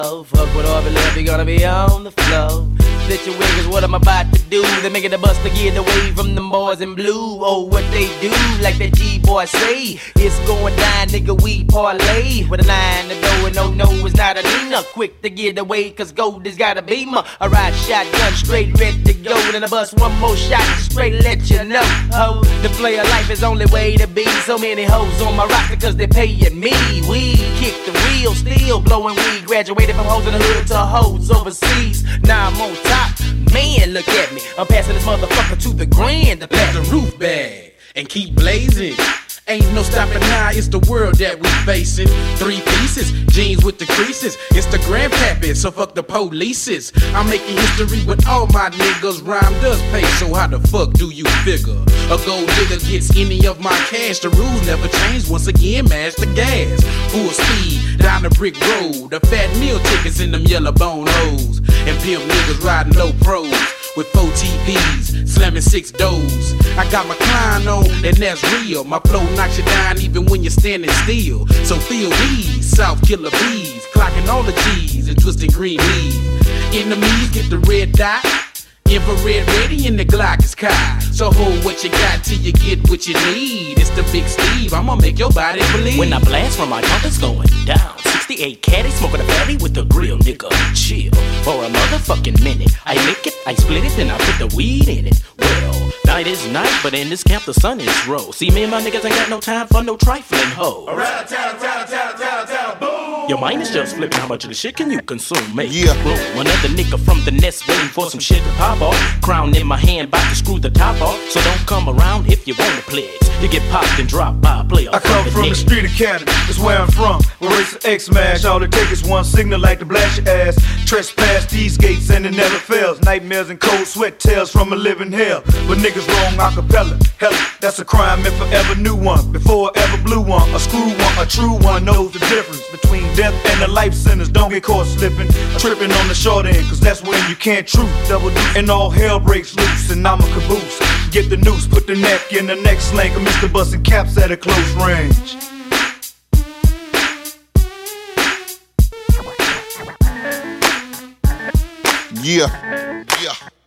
Fuck with all the love, you gonna be on the floor. Stitch your wig is what I'm about to do. They making the bust to get away from them boys in blue. Oh, what they do, like that G-boy say. It's going down, nigga, we parlay. With a 9 to go and no, it's not a Nina. Quick to get away, cause gold has got a beamer. I ride shotgun, straight ready to go. Then I bust one more shot, straight let you know. Oh, the player life is only way to be. So many hoes on my roster cause they paying me. We kick the wheel, still blowing weed. Graduated from hoes in the hood to hoes overseas. Now I'm on top. Man, look at me. I'm passing this motherfucker to the grand. To pass the roof bag and keep blazing. Ain't no stopping now, it's the world that we facing. 3 pieces, jeans with the creases. It's the grandpappy, so fuck the polices. I'm making history with all my niggas. Rhyme does pay, so how the fuck do you figure? A gold digger gets any of my cash. The rules never change, once again, mash the gas. Full speed, down the brick road. The fat meal tickets in them yellow bone hoes. And pimp niggas riding low pros. With 4 TVs, slamming 6 doors. I got my Klein on, and that's real. My flow knocks you down even when you're standing still. So feel these, South Killer bees, clocking all the G's and twisting green leaves. Enemies get the red dot, infrared ready and the Glock is cocked. So hold what you got till you get what you need. It's the Big Steve, I'ma make your body bleed. When I blast from my trumpets going down, 68 caddy smoking a fatty with a grill, nigga. Chill for a motherfucking minute. I lick it, I split it, then I put the weed in it. Well, night is night, but in this camp the sun is roll. See, me and my niggas ain't got no time for no trifling hoes. Around town, boom. Your mind is just flipping. How much of the shit can you consume? Make room. Another nigga from the nest waiting for some shit to pop off. Crown in my hand, about to screw the top off. So don't come around if you want to pledge. You get popped and dropped by a player. I come from the street academy, that's where I'm from. Where it's an X-Mash, all it takes is one signal like to blast your ass. Trespass these gates and it never fails. Nightmares and cold sweat tales from a living hell. But niggas wrong acapella, hell, that's a crime if I ever knew one. Before I ever blew one, a screw one, a true one knows the difference between death and the life sentence. Don't get caught slipping, tripping on the short end, cause that's when you can't truth. Double deuce and all hell breaks loose, and I'm a caboose. Get the noose, put the neck in the neck slang, and Mr. Bustin' caps at a close range. Yeah.